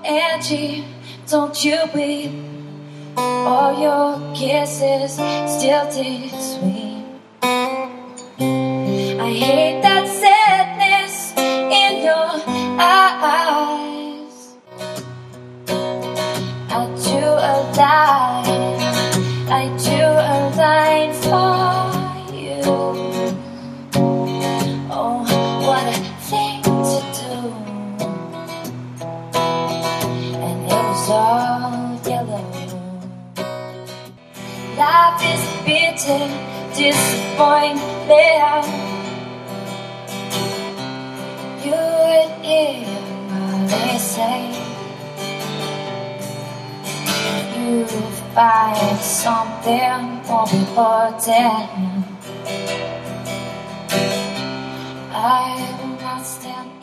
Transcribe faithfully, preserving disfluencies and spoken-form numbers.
Angie, don't you weep. All your kisses still taste sweet. I hate that sadness in your eyes. I do a line, I do a line for you. Oh, what a thing to do. And it was all yellow. Life is bitter, disappointment. You would hear what they say. You find something more important. I will not stand